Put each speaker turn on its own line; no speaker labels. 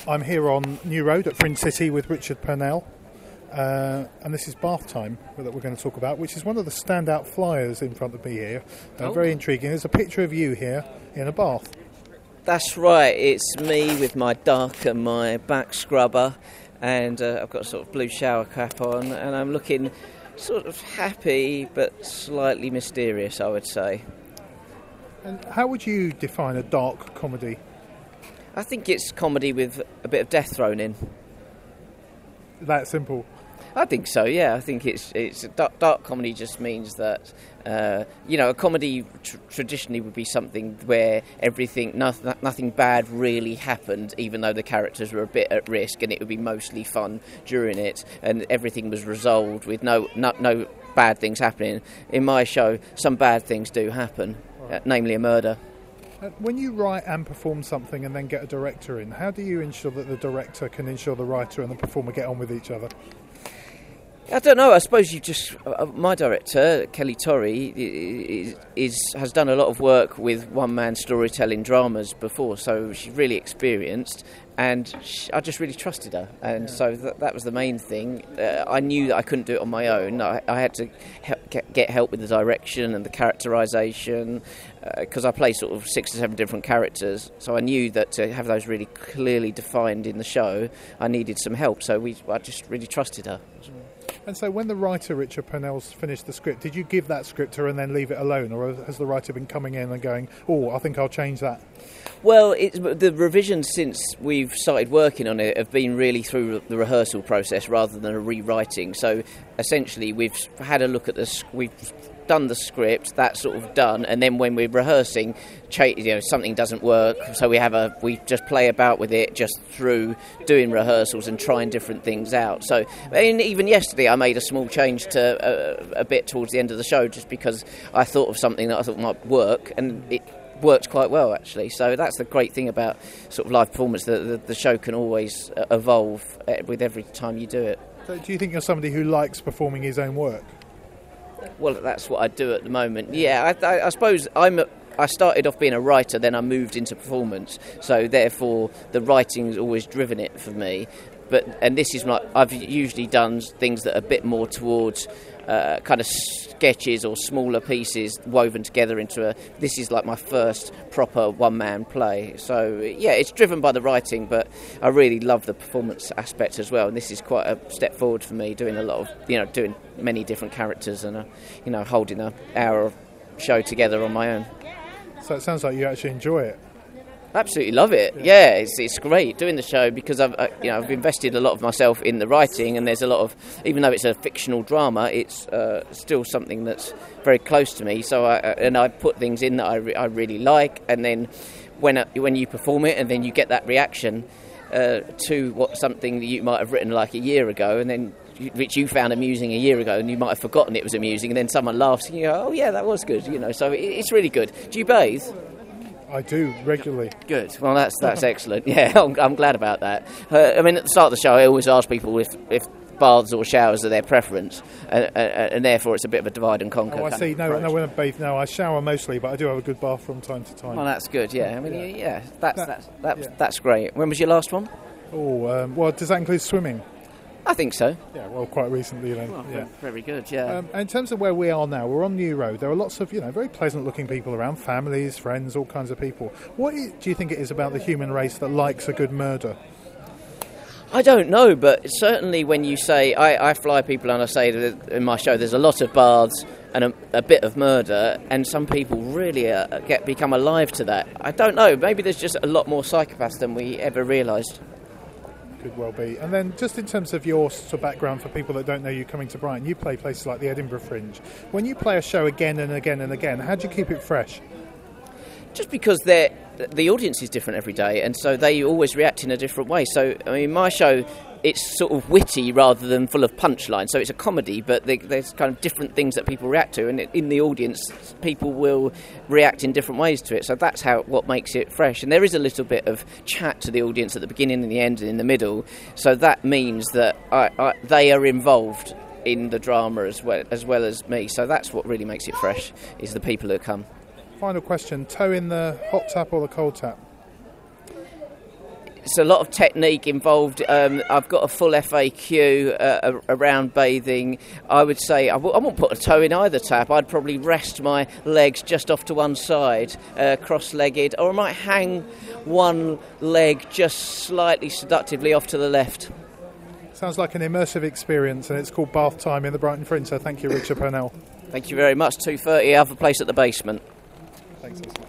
I'm here on New Road at Fringe City with Richard Purnell, and this is Bath Time that we're going to talk about, which is one of the standout flyers in front of me here. Very intriguing. There's a picture of you here in a bath.
That's right, it's me with my duck and my back scrubber, and I've got a sort of blue shower cap on, and I'm looking sort of happy but slightly mysterious, I would say.
And how would you define a dark comedy?
I think it's comedy with a bit of death thrown in.
That simple?
I think so, yeah. I think it's dark comedy just means that, a comedy traditionally would be something where nothing bad really happened, even though the characters were a bit at risk, and it would be mostly fun during it, and everything was resolved with no bad things happening. In my show, some bad things do happen, namely a murder.
When you write and perform something and then get a director in, how do you ensure that the director can ensure the writer and the performer get on with each other?
I don't know. I suppose you just... my director, Kelly Torrey, has done a lot of work with one-man storytelling dramas before, so she's really experienced, and I just really trusted her, and so that was the main thing. I knew that I couldn't do it on my own. I had to get help with the direction and the characterisation, because I play sort of 6 or 7 different characters, so I knew that to have those really clearly defined in the show, I needed some help, so I just really trusted her.
And so when the writer, Richard Purnell's finished the script, did you give that script to her and then leave it alone, or has the writer been coming in and going, I think I'll change that?
Well, the revisions since we've started working on it have been really through the rehearsal process rather than a rewriting. So essentially we've had a look at we've done the script, that's sort of done, and then when we're rehearsing, something doesn't work, so we just play about with it just through doing rehearsals and trying different things out. So even yesterday I made a small change to a bit towards the end of the show just because I thought of something that I thought might work, and it worked quite well actually. So that's the great thing about sort of live performance, that the show can always evolve with every time you do it.
So do you think you're somebody who likes performing his own work?
Well, that's what I do at the moment. Yeah, I suppose I started off being a writer, then I moved into performance. So therefore, the writing's always driven it for me. And this is I've usually done things that are a bit more towards kind of sketches or smaller pieces woven together into this is like my first proper one-man play. So yeah, it's driven by the writing, but I really love the performance aspect as well. And this is quite a step forward for me, doing a lot of, doing many different characters and, holding an hour show together on my own.
So it sounds like you actually enjoy it.
Absolutely love it. Yeah, it's great doing the show because I've invested a lot of myself in the writing, and there's a lot of, even though it's a fictional drama, it's still something that's very close to me. So I put things in that I really like, and then when you perform it, and then you get that reaction to something that you might have written like a year ago, and then which you found amusing a year ago, and you might have forgotten it was amusing, and then someone laughs, and you go, "Oh yeah, that was good," So it's really good. Do you bathe?
I do, regularly.
Good. Well, that's excellent. Yeah, I'm glad about that. At the start of the show, I always ask people if baths or showers are their preference, and therefore it's a bit of a divide and conquer.
Oh, I see. No, when I bathe, I shower mostly, but I do have a good bath from time to time.
Well, that's good. Yeah, that's great. When was your last one?
Well, does that include swimming?
I think so.
Yeah, well, quite recently then.
Well, yeah. Very good, yeah.
In terms of where we are now, we're on New Road. There are lots of, very pleasant-looking people around, families, friends, all kinds of people. What do you think it is about the human race that likes a good murder?
I don't know, but certainly when you say, I fly people and I say that in my show there's a lot of baths and a bit of murder, and some people really become alive to that. I don't know, maybe there's just a lot more psychopaths than we ever realised.
Could well be. And then just in terms of your sort of background, for people that don't know you coming to Brighton, you play places like the Edinburgh Fringe. When you play a show again and again and again, how do you keep it fresh?
Just because the audience is different every day, and so they always react in a different way. So, my show, it's sort of witty rather than full of punchlines. So it's a comedy, but there's kind of different things that people react to, and in the audience, people will react in different ways to it. So that's what makes it fresh. And there is a little bit of chat to the audience at the beginning and the end and in the middle. So that means that they are involved in the drama as well as me. So that's what really makes it fresh, is the people who come.
Final question, toe in the hot tap or the cold tap?
It's a lot of technique involved. I've got a full FAQ around bathing. I would say I won't put a toe in either tap. I'd probably rest my legs just off to one side, cross-legged, or I might hang one leg just slightly seductively off to the left.
Sounds like an immersive experience, and it's called Bath Time in the Brighton Fringe. So thank you, Richard Purnell.
Thank you very much. 2:30, I have a place at the basement.
Thanks.